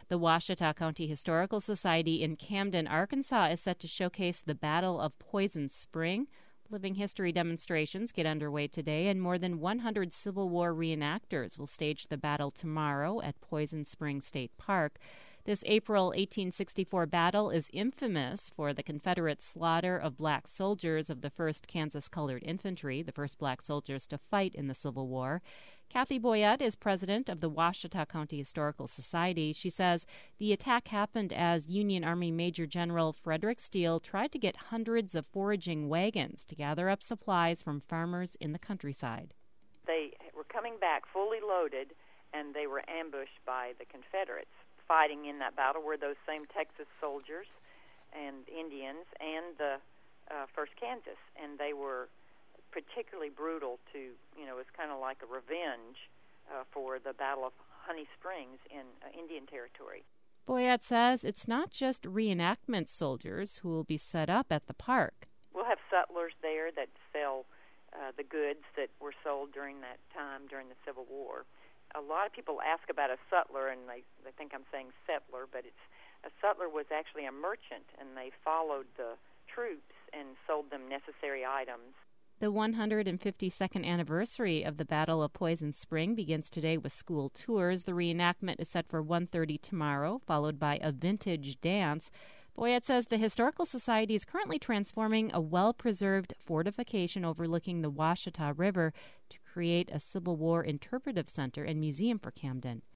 The Washita County Historical Society in Camden, Arkansas is set to showcase the Battle of Poison Spring. Living history demonstrations get underway today, and more than 100 Civil War reenactors will stage the battle tomorrow at Poison Spring State Park. This April 1864 battle is infamous for the Confederate slaughter of black soldiers of the 1st Kansas Colored Infantry, the first black soldiers to fight in the Civil War. Kathy Boyette is president of the Washita County Historical Society. She says the attack happened as Union Army Major General Frederick Steele tried to get hundreds of foraging wagons to gather up supplies from farmers in the countryside. They were coming back fully loaded, and they were ambushed by the Confederates. Fighting in that battle were those same Texas soldiers and Indians and the 1st Kansas, and they were particularly brutal to, it was kind of like a revenge for the Battle of Honey Springs in Indian Territory. Boyette says it's not just reenactment soldiers who will be set up at the park. We'll have sutlers there that sell the goods that were sold during that time, during the Civil War. A lot of people ask about a sutler, and they think I'm saying settler, but a sutler was actually a merchant, and they followed the troops and sold them necessary items. The 152nd anniversary of the Battle of Poison Spring begins today with school tours. The reenactment is set for 1:30 tomorrow, followed by a vintage dance. Boyette says the Historical Society is currently transforming a well-preserved fortification overlooking the Washita River to create a Civil War interpretive center and museum for Camden.